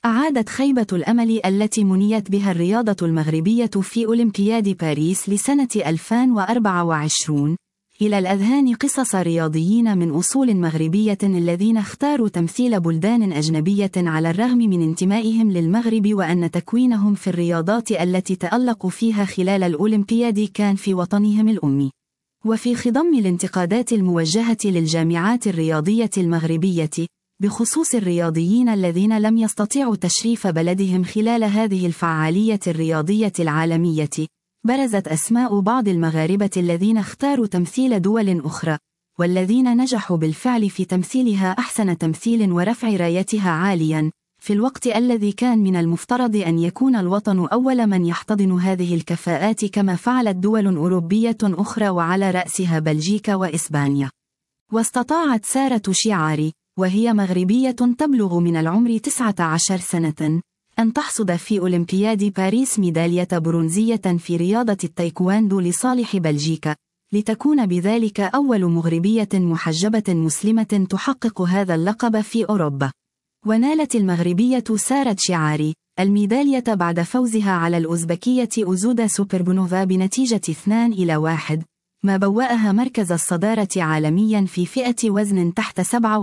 أعادت خيبة الأمل التي منيت بها الرياضة المغربية في أولمبياد باريس لسنة 2024 إلى الأذهان قصص رياضيين من أصول مغربية الذين اختاروا تمثيل بلدان أجنبية على الرغم من انتمائهم للمغرب، وأن تكوينهم في الرياضات التي تألقوا فيها خلال الأولمبياد كان في وطنهم الأم. وفي خضم الانتقادات الموجهة للجامعات الرياضية المغربية بخصوص الرياضيين الذين لم يستطيعوا تشريف بلدهم خلال هذه الفعالية الرياضية العالمية، برزت أسماء بعض المغاربة الذين اختاروا تمثيل دول أخرى، والذين نجحوا بالفعل في تمثيلها أحسن تمثيل ورفع رايتها عاليا، في الوقت الذي كان من المفترض أن يكون الوطن أول من يحتضن هذه الكفاءات كما فعلت دول أوروبية أخرى وعلى رأسها بلجيكا وإسبانيا. واستطاعت سارة شعاري، وهي مغربية تبلغ من العمر 19 سنة، أن تحصد في أولمبياد باريس ميدالية برونزية في رياضة التايكواندو لصالح بلجيكا، لتكون بذلك أول مغربية محجبة مسلمة تحقق هذا اللقب في أوروبا. ونالت المغربية سارة شعاري الميدالية بعد فوزها على الأوزبكية أوزودا سوبربونوفا بنتيجة 2-1، ما بوأها مركز الصدارة عالميا في فئة وزن تحت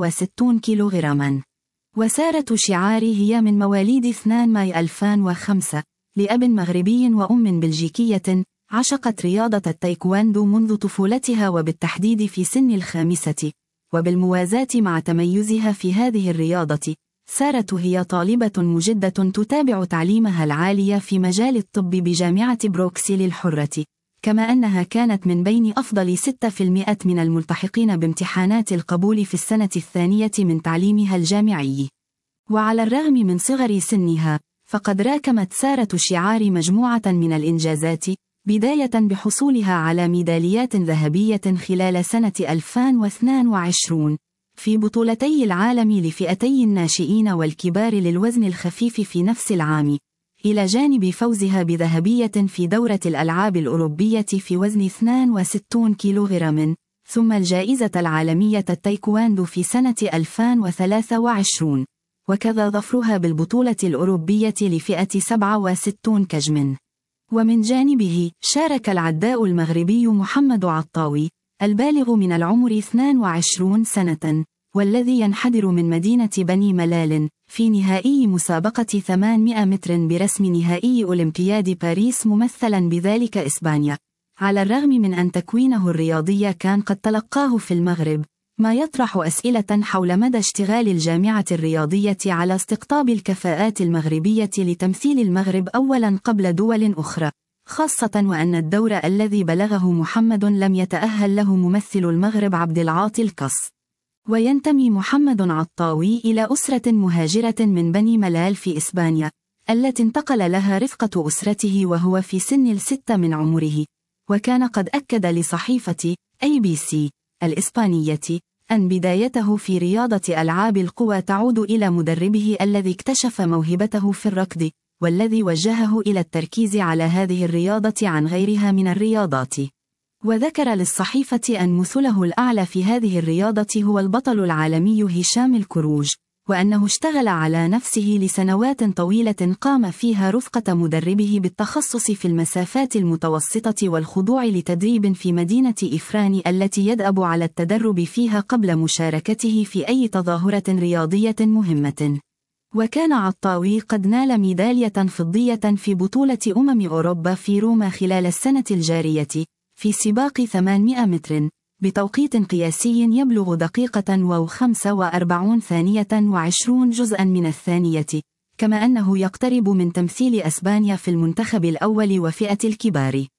67 كيلوغراما. وسارة شعاري هي من مواليد 2 ماي 2005 لأب مغربي وأم بلجيكية، عشقت رياضة التايكواندو منذ طفولتها وبالتحديد في سن 5. وبالموازاة مع تميزها في هذه الرياضة، سارة هي طالبة مجدة تتابع تعليمها العالي في مجال الطب بجامعة بروكسل الحرة، كما أنها كانت من بين أفضل 6% من الملتحقين بامتحانات القبول في السنة الثانية من تعليمها الجامعي. وعلى الرغم من صغر سنها، فقد راكمت سارة شعاري مجموعة من الإنجازات، بداية بحصولها على ميداليات ذهبية خلال سنة 2022 في بطولتي العالم لفئتي الناشئين والكبار للوزن الخفيف في نفس العام، إلى جانب فوزها بذهبية في دورة الألعاب الأوروبية في وزن 62 كيلوغرام، ثم الجائزة العالمية التايكواندو في سنة 2023، وكذا ظفرها بالبطولة الأوروبية لفئة 67 كجم. ومن جانبه شارك العداء المغربي محمد عطاوي البالغ من العمر 22 سنة، والذي ينحدر من مدينة بني ملال، في نهائي مسابقة 800 متر برسم نهائي أولمبياد باريس ممثلا بذلك إسبانيا، على الرغم من أن تكوينه الرياضي كان قد تلقاه في المغرب، ما يطرح أسئلة حول مدى اشتغال الجامعة الرياضية على استقطاب الكفاءات المغربية لتمثيل المغرب أولا قبل دول أخرى، خاصة وأن الدور الذي بلغه محمد لم يتأهل له ممثل المغرب عبد العاطي القص. وينتمي محمد عطاوي إلى أسرة مهاجرة من بني ملال في إسبانيا، التي انتقل لها رفقة أسرته وهو في سن 6 من عمره، وكان قد أكد لصحيفة ABC الإسبانية أن بدايته في رياضة ألعاب القوى تعود إلى مدربه الذي اكتشف موهبته في الركض، والذي وجهه إلى التركيز على هذه الرياضة عن غيرها من الرياضات. وذكر للصحيفة أن مثله الأعلى في هذه الرياضة هو البطل العالمي هشام الكروج، وأنه اشتغل على نفسه لسنوات طويلة قام فيها رفقة مدربه بالتخصص في المسافات المتوسطة والخضوع لتدريب في مدينة إفران التي يدأب على التدرب فيها قبل مشاركته في أي تظاهرة رياضية مهمة. وكان عطاوي قد نال ميدالية فضية في بطولة أوروبا في روما خلال السنة الجارية في سباق 800 متر بتوقيت قياسي يبلغ دقيقة و45 ثانية و20 جزءا من الثانية، كما أنه يقترب من تمثيل أسبانيا في المنتخب الأول وفئة الكبار.